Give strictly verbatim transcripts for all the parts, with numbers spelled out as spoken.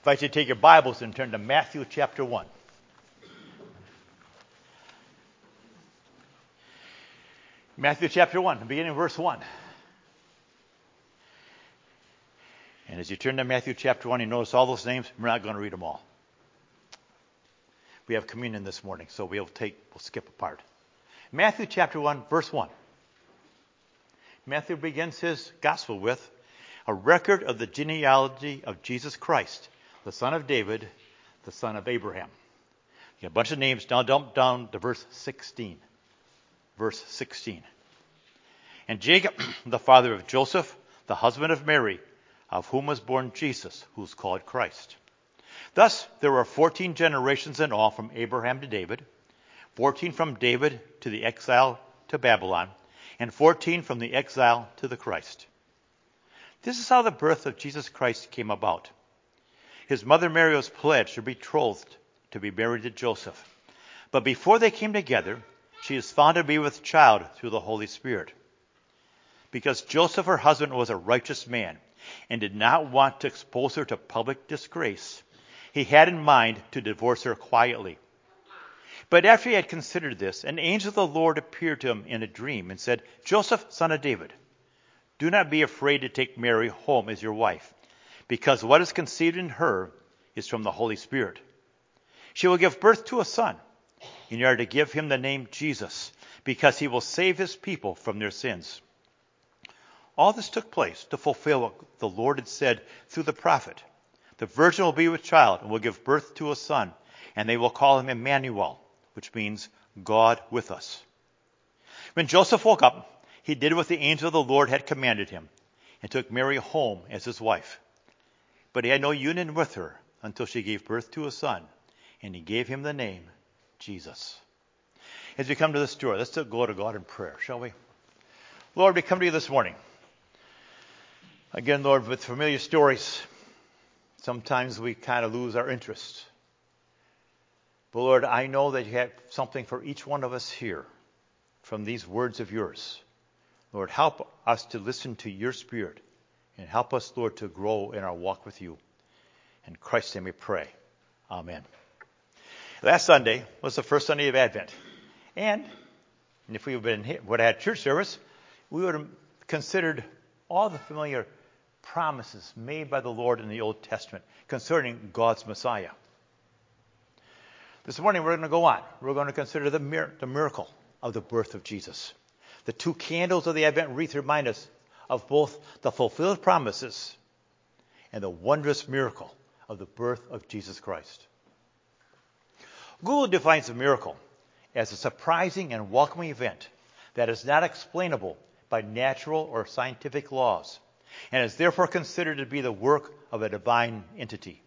invite you to take your Bibles and turn to Matthew chapter one. Matthew chapter one, beginning of verse one. And as you turn to Matthew chapter one, you notice all those names. We're not going to read them all. We have communion this morning, so we'll take we'll skip a part. Matthew chapter one, verse one. Matthew begins his gospel with a record of the genealogy of Jesus Christ, the son of David, the son of Abraham. You got a bunch of names. Now jump down to verse sixteen. Verse sixteen. And Jacob, the father of Joseph, the husband of Mary, of whom was born Jesus, who is called Christ. Thus there were fourteen generations in all from Abraham to David, fourteen from David to the exile to Babylon, and fourteen from the exile to the Christ. This is how the birth of Jesus Christ came about. His mother Mary was pledged or betrothed to be married to Joseph. But before they came together, she is found to be with child through the Holy Spirit. Because Joseph, her husband, was a righteous man and did not want to expose her to public disgrace, he had in mind to divorce her quietly. But after he had considered this, an angel of the Lord appeared to him in a dream and said, Joseph, son of David, do not be afraid to take Mary home as your wife, because what is conceived in her is from the Holy Spirit. She will give birth to a son, and you are to give him the name Jesus, because he will save his people from their sins. All this took place to fulfill what the Lord had said through the prophet. The virgin will be with child and will give birth to a son, and they will call him Emmanuel, which means God with us. When Joseph woke up, he did what the angel of the Lord had commanded him and took Mary home as his wife. But he had no union with her until she gave birth to a son, and he gave him the name Jesus. As we come to this story, let's go to God in prayer, shall we? Lord, we come to you this morning. Again, Lord, with familiar stories, sometimes we kind of lose our interest. But Lord, I know that you have something for each one of us here from these words of yours. Lord, help us to listen to your Spirit and help us, Lord, to grow in our walk with you. In Christ's name we pray. Amen. Last Sunday was the first Sunday of Advent. And if we would have been, would have had church service, we would have considered all the familiar promises made by the Lord in the Old Testament concerning God's Messiah. This morning we're going to go on. We're going to consider the, mir- the miracle of the birth of Jesus. The two candles of the Advent wreath remind us of both the fulfilled promises and the wondrous miracle of the birth of Jesus Christ. Google defines a miracle as a surprising and welcoming event that is not explainable by natural or scientific laws and is therefore considered to be the work of a divine entity.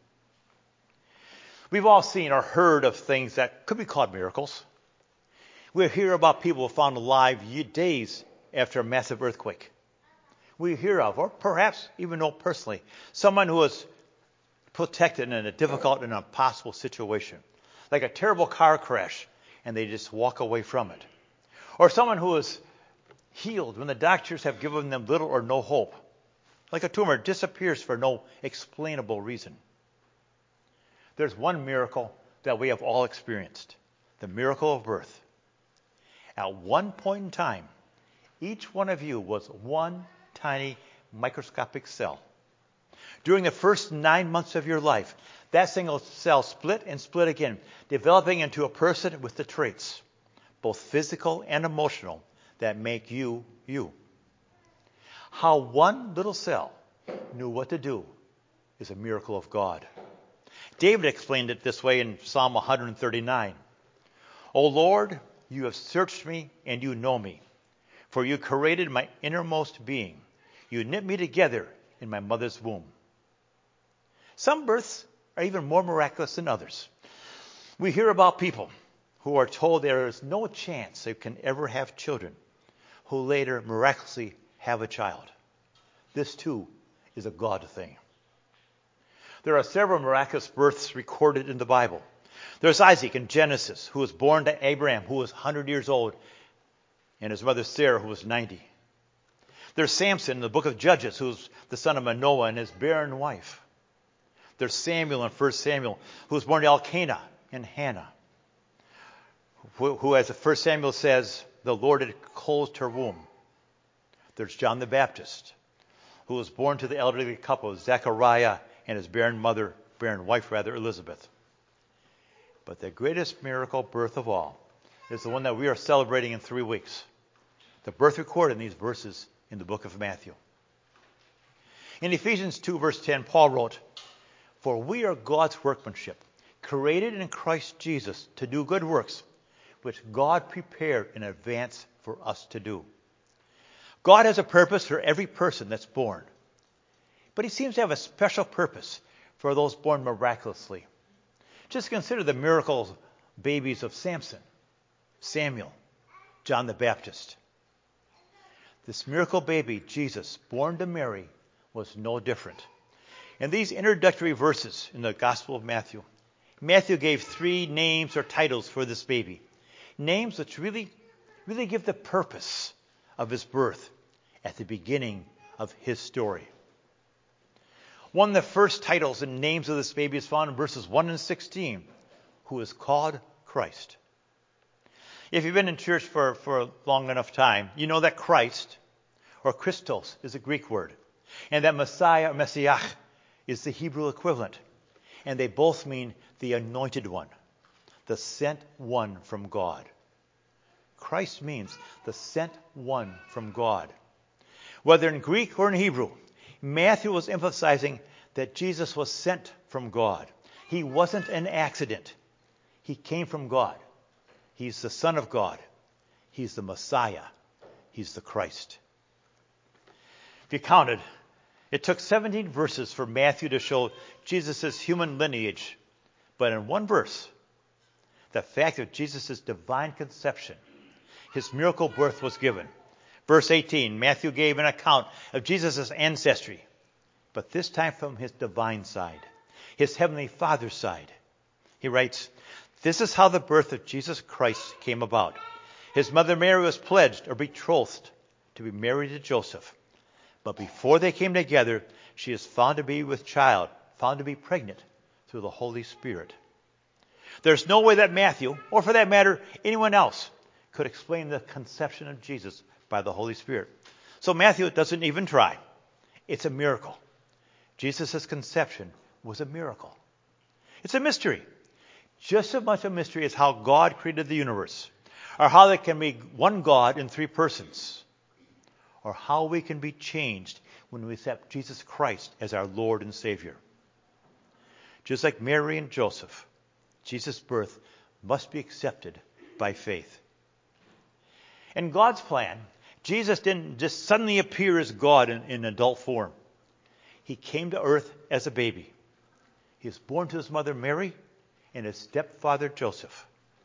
We've all seen or heard of things that could be called miracles. We hear about people found alive days after a massive earthquake. We hear of, or perhaps even know personally, someone who was protected in a difficult and impossible situation, like a terrible car crash, and they just walk away from it. Or someone who was healed when the doctors have given them little or no hope, like a tumor disappears for no explainable reason. There's one miracle that we have all experienced, the miracle of birth. At one point in time, each one of you was one tiny microscopic cell. During the first nine months of your life, that single cell split and split again, developing into a person with the traits, both physical and emotional, that make you, you. How one little cell knew what to do is a miracle of God. David explained it this way in Psalm one thirty-nine. O Lord, you have searched me and you know me, for you created my innermost being. You knit me together in my mother's womb. Some births are even more miraculous than others. We hear about people who are told there is no chance they can ever have children, who later miraculously have a child. This too is a God thing. There are several miraculous births recorded in the Bible. There's Isaac in Genesis, who was born to Abraham, who was one hundred years old, and his mother Sarah, who was ninety. There's Samson in the book of Judges, who's the son of Manoah and his barren wife. There's Samuel in First Samuel, who was born to Elkanah and Hannah, who, who, as First Samuel says, the Lord had closed her womb. There's John the Baptist, who was born to the elderly couple, Zechariah and his barren mother, barren wife rather, Elizabeth. But the greatest miracle birth of all is the one that we are celebrating in three weeks. The birth recorded in these verses in the book of Matthew. In Ephesians two, verse ten, Paul wrote, "For we are God's workmanship, created in Christ Jesus to do good works, which God prepared in advance for us to do." God has a purpose for every person that's born. But he seems to have a special purpose for those born miraculously. Just consider the miracle babies of Samson, Samuel, John the Baptist. This miracle baby, Jesus, born to Mary, was no different. In these introductory verses in the Gospel of Matthew, Matthew gave three names or titles for this baby. Names which really, really give the purpose of his birth at the beginning of his story. One of the first titles and names of this baby is found in verses one and sixteen, who is called Christ. If you've been in church for, for a long enough time, you know that Christ, or Christos, is a Greek word, and that Messiah, or Messiah, is the Hebrew equivalent. And they both mean the anointed one, the sent one from God. Christ means the sent one from God. Whether in Greek or in Hebrew, Matthew was emphasizing that Jesus was sent from God. He wasn't an accident. He came from God. He's the Son of God. He's the Messiah. He's the Christ. If you counted, it took seventeen verses for Matthew to show Jesus' human lineage. But in one verse, the fact of Jesus' divine conception, his miracle birth, was given. Verse eighteen, Matthew gave an account of Jesus' ancestry, but this time from his divine side, his heavenly Father's side. He writes, "This is how the birth of Jesus Christ came about. His mother Mary was pledged or betrothed to be married to Joseph. But before they came together, she is found to be with child, found to be pregnant through the Holy Spirit." There's no way that Matthew, or for that matter, anyone else, could explain the conception of Jesus by the Holy Spirit. So Matthew doesn't even try. It's a miracle. Jesus' conception was a miracle. It's a mystery. Just as much a mystery as how God created the universe, or how there can be one God in three persons, or how we can be changed when we accept Jesus Christ as our Lord and Savior. Just like Mary and Joseph, Jesus' birth must be accepted by faith. In God's plan, Jesus didn't just suddenly appear as God in, in adult form. He came to earth as a baby. He was born to his mother Mary and his stepfather Joseph.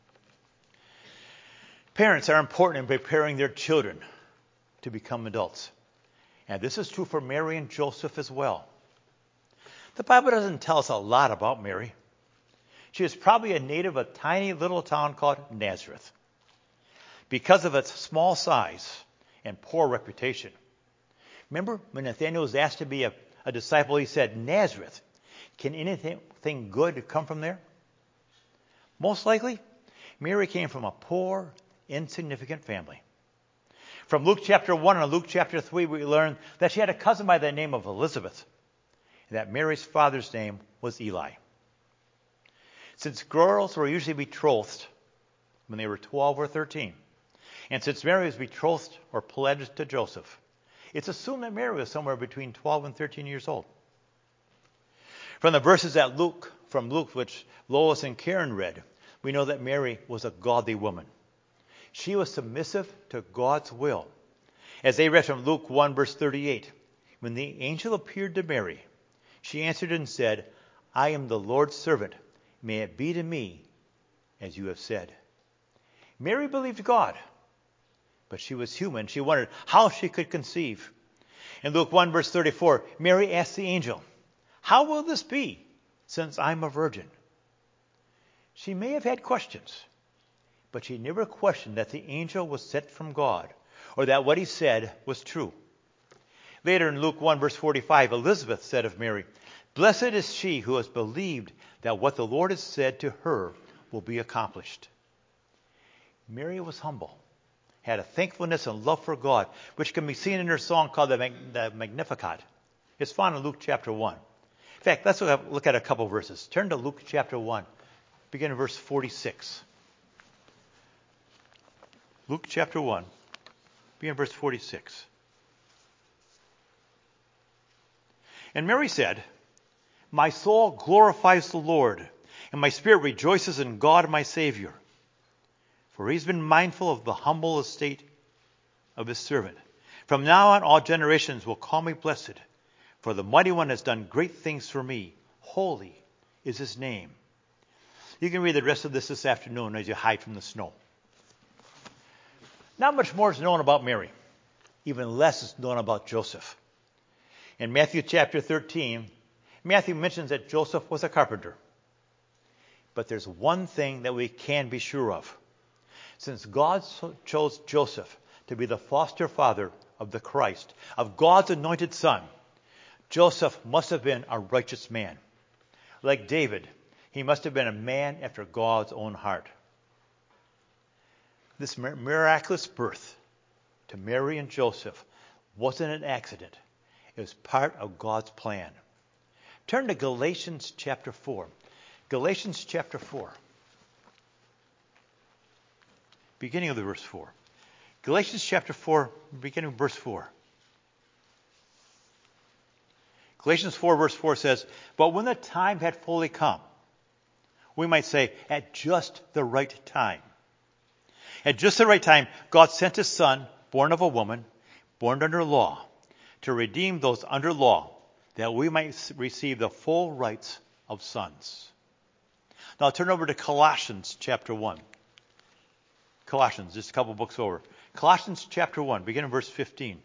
Parents are important in preparing their children to become adults. And this is true for Mary and Joseph as well. The Bible doesn't tell us a lot about Mary. She was probably a native of a tiny little town called Nazareth. Because of its small size and poor reputation. Remember when Nathanael was asked to be a, a disciple, he said, "Nazareth, can anything good come from there?" Most likely, Mary came from a poor, insignificant family. From Luke chapter one and Luke chapter three, we learn that she had a cousin by the name of Elizabeth, and that Mary's father's name was Eli. Since girls were usually betrothed when they were twelve or thirteen, and since Mary was betrothed or pledged to Joseph, it's assumed that Mary was somewhere between twelve and thirteen years old. From the verses that Luke, from Luke, which Lois and Karen read, we know that Mary was a godly woman. She was submissive to God's will. As they read from Luke one, verse thirty-eight, when the angel appeared to Mary, she answered and said, "I am the Lord's servant. May it be to me as you have said." Mary believed God, but she was human. She wondered how she could conceive. In Luke one, verse thirty-four, Mary asked the angel, "How will this be, since I'm a virgin?" She may have had questions, but she never questioned that the angel was sent from God, or that what he said was true. Later in Luke one, verse forty-five, Elizabeth said of Mary, Blessed is she who has believed that what the Lord has said to her will be accomplished. Mary was humble, had a thankfulness and love for God, which can be seen in her song called the, Mag- the Magnificat. It's found in Luke chapter one. In fact, let's look at a couple verses. Turn to Luke chapter one, begin in verse forty-six. Luke chapter one, begin in verse forty-six. And Mary said, "My soul glorifies the Lord, and my spirit rejoices in God my Savior. For he's been mindful of the humble estate of his servant. From now on all generations will call me blessed, for the Mighty One has done great things for me. Holy is his name." You can read the rest of this this afternoon as you hide from the snow. Not much more is known about Mary. Even less is known about Joseph. In Matthew chapter thirteen, Matthew mentions that Joseph was a carpenter. But there's one thing that we can be sure of. Since God chose Joseph to be the foster father of the Christ, of God's anointed son, Joseph must have been a righteous man. Like David, he must have been a man after God's own heart. This miraculous birth to Mary and Joseph wasn't an accident. It was part of God's plan. Turn to Galatians chapter four. Galatians chapter four. Beginning of the verse four. Galatians chapter four, beginning of verse four. Galatians four verse four says, "But when the time had fully come," we might say, at just the right time. At just the right time, God sent his son, born of a woman, born under law, to redeem those under law, that we might receive the full rights of sons. Now turn over to Colossians chapter one. Colossians, just a couple books over. Colossians chapter one, begin in verse fifteen.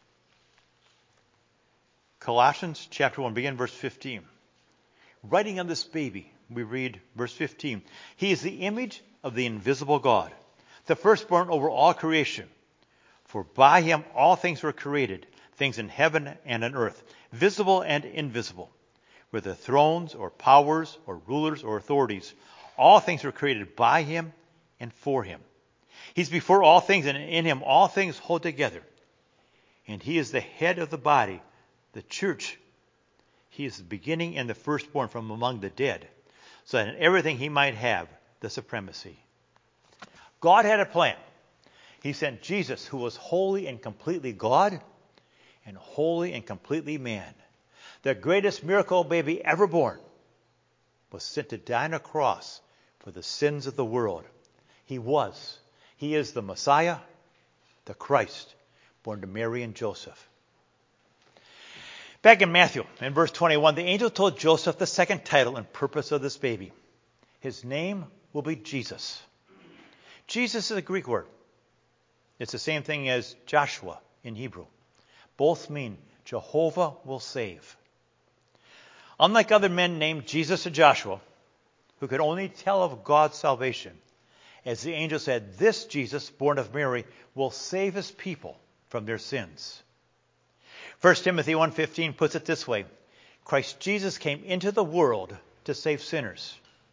Colossians chapter one, begin in verse fifteen. Writing on this baby, we read verse fifteen. "He is the image of the invisible God, the firstborn over all creation. For by him all things were created, things in heaven and on earth, visible and invisible, whether thrones or powers or rulers or authorities. All things were created by him and for him. He's before all things, and in him all things hold together. And he is the head of the body, the church. He is the beginning and the firstborn from among the dead, so that in everything he might have the supremacy." God had a plan. He sent Jesus, who was wholly and completely God and wholly and completely man. The greatest miracle baby ever born was sent to die on a cross for the sins of the world. He was. He is the Messiah, the Christ, born to Mary and Joseph. Back in Matthew, in verse twenty-one, the angel told Joseph the second title and purpose of this baby. His name will be Jesus. Jesus is a Greek word. It's the same thing as Joshua in Hebrew. Both mean Jehovah will save. Unlike other men named Jesus or Joshua, who could only tell of God's salvation, as the angel said, this Jesus, born of Mary, will save his people from their sins. First Timothy one fifteen puts it this way: Christ Jesus came into the world to save sinners.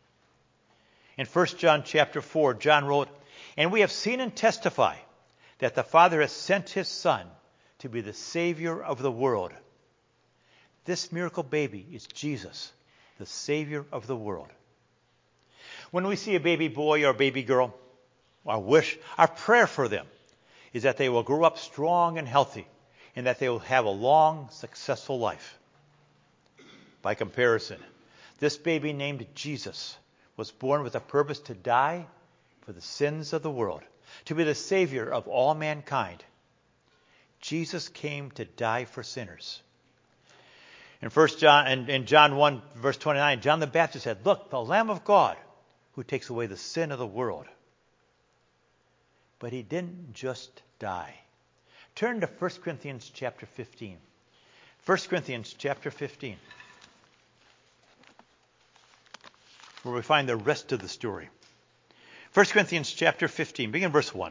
In First John chapter four, John wrote, "And we have seen and testify that the Father has sent his Son to be the Savior of the world." This miracle baby is Jesus, the Savior of the world. When we see a baby boy or a baby girl, our wish, our prayer for them is that they will grow up strong and healthy, and that they will have a long, successful life. By comparison, this baby named Jesus was born with a purpose to die for the sins of the world, to be the Savior of all mankind. Jesus came to die for sinners. In First John, in, in John one, verse twenty-nine, John the Baptist said, "Look, the Lamb of God who takes away the sin of the world." But he didn't just die. Turn to First Corinthians chapter fifteen. First Corinthians chapter fifteen, where we find the rest of the story. First Corinthians chapter fifteen, begin verse one.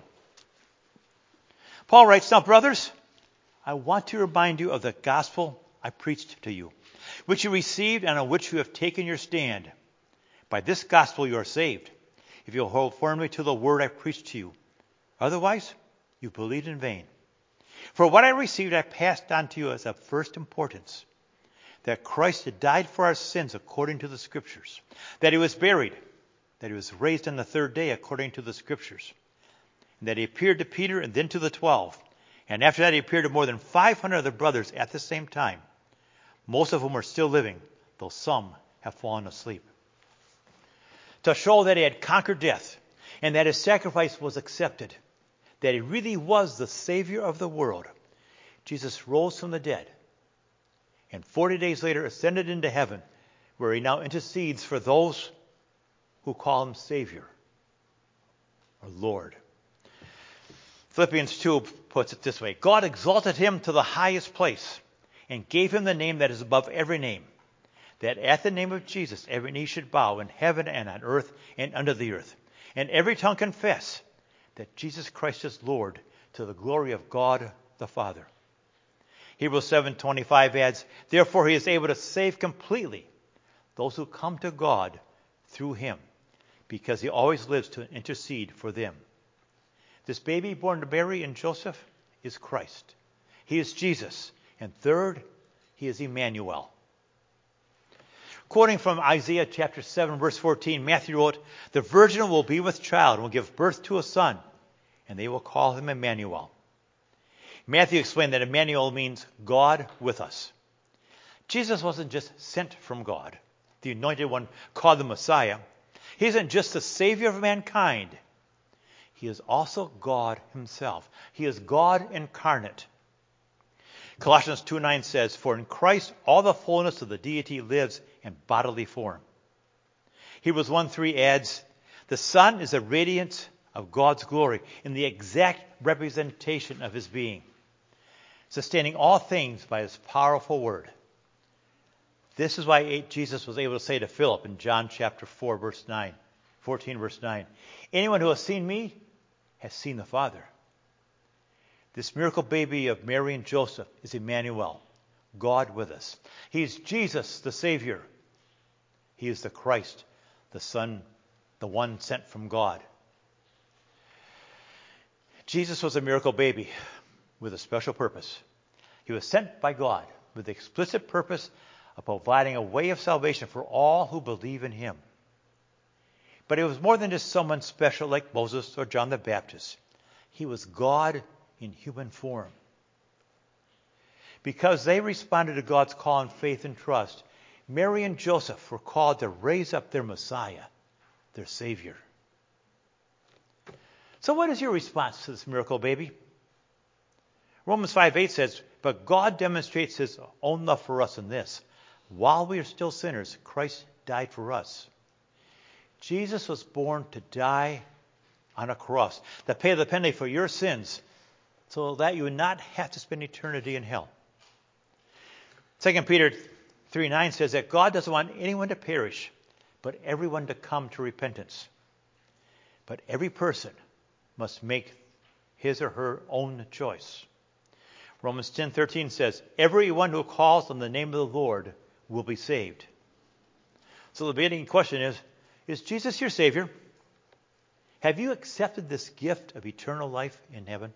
Paul writes, "Now, brothers, I want to remind you of the gospel I preached to you, which you received and on which you have taken your stand. By this gospel you are saved, if you hold firmly to the word I preached to you. Otherwise, you believed in vain. For what I received I passed on to you as of first importance, that Christ had died for our sins according to the Scriptures, that he was buried, that he was raised on the third day according to the Scriptures, and that he appeared to Peter and then to the twelve. And after that he appeared to more than five hundred other brothers at the same time, most of whom are still living, though some have fallen asleep. To show that he had conquered death, and that his sacrifice was accepted, that he really was the Savior of the world, Jesus rose from the dead, and forty days later ascended into heaven, where he now intercedes for those who call him Savior or Lord. Philippians two puts it this way: God exalted him to the highest place and gave him the name that is above every name, that at the name of Jesus every knee should bow in heaven and on earth and under the earth, and every tongue confess that Jesus Christ is Lord, to the glory of God the Father. Hebrews seven twenty-five adds, therefore he is able to save completely those who come to God through him, because he always lives to intercede for them. This baby born to Mary and Joseph is Christ. He is Jesus. And third, he is Emmanuel. Quoting from Isaiah chapter seven, verse fourteen, Matthew wrote, the virgin will be with child and will give birth to a son, and they will call him Emmanuel. Matthew explained that Emmanuel means God with us. Jesus wasn't just sent from God, the anointed one called the Messiah. He isn't just the Savior of mankind. He is also God himself. He is God incarnate. Colossians two nine says, for in Christ all the fullness of the deity lives in bodily form. Hebrews one three adds, the Son is a radiance of God's glory in the exact representation of his being, sustaining all things by his powerful word. This is why Jesus was able to say to Philip in John chapter four, verse nine, fourteen, verse nine, anyone who has seen me has seen the Father. This miracle baby of Mary and Joseph is Emmanuel, God with us. He is Jesus, the Savior. He is the Christ, the Son, the one sent from God. Jesus was a miracle baby with a special purpose. He was sent by God with the explicit purpose of providing a way of salvation for all who believe in him. But he was more than just someone special like Moses or John the Baptist. He was God in human form. Because they responded to God's call in faith and trust, Mary and Joseph were called to raise up their Messiah, their Savior. So what is your response to this miracle baby? Romans five eight says, but God demonstrates his own love for us in this: while we are still sinners, Christ died for us. Jesus was born to die on a cross, to pay the penalty for your sins, so that you would not have to spend eternity in hell. Second Peter three nine says that God doesn't want anyone to perish, but everyone to come to repentance. But every person must make his or her own choice. Romans ten thirteen says, everyone who calls on the name of the Lord will be saved. So the beginning question is, is Jesus your Savior? Have you accepted this gift of eternal life in heaven?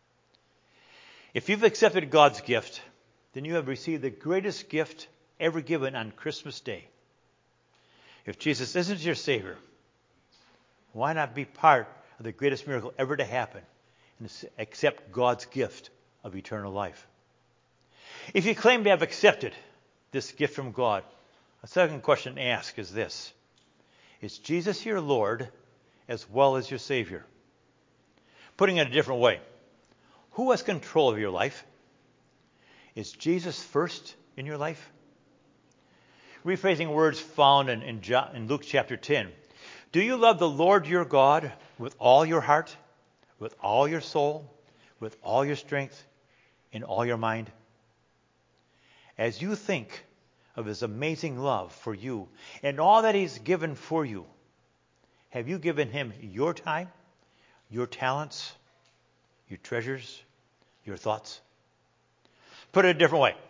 If you've accepted God's gift, then you have received the greatest gift ever given on Christmas Day. If Jesus isn't your Savior, why not be part of the greatest miracle ever to happen and accept God's gift of eternal life? If you claim to have accepted this gift from God, a second question to ask is this: is Jesus your Lord as well as your Savior? Putting it a different way, who has control of your life? Is Jesus first in your life? Rephrasing words found in, in, John, in Luke chapter ten. Do you love the Lord your God with all your heart, with all your soul, with all your strength, in all your mind? As you think of his amazing love for you and all that he's given for you, have you given him your time, your talents, your treasures, your thoughts? Put it a different way.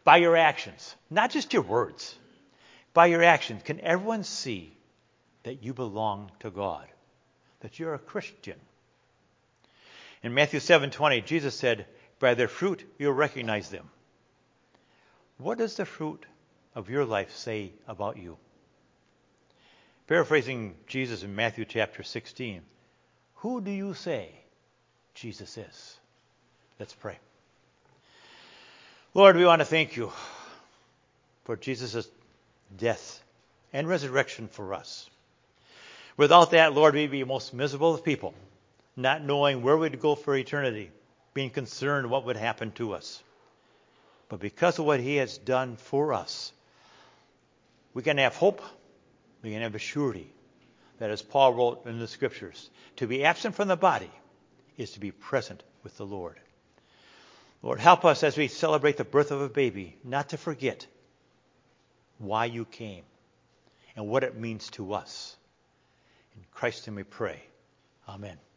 By your actions, not just your words. By your actions, can everyone see that you belong to God, that you're a Christian? In Matthew seven twenty, Jesus said, by their fruit you'll recognize them. What does the fruit of your life say about you? Paraphrasing Jesus in Matthew chapter sixteen, who do you say Jesus is? Let's pray. Lord, we want to thank you for Jesus' death and resurrection for us. Without that, Lord, we'd be most miserable of people, not knowing where we'd go for eternity, being concerned what would happen to us. But because of what he has done for us, we can have hope, we can have a surety that, as Paul wrote in the Scriptures, to be absent from the body is to be present with the Lord. Lord, help us as we celebrate the birth of a baby not to forget why you came and what it means to us. In Christ's name we pray. Amen.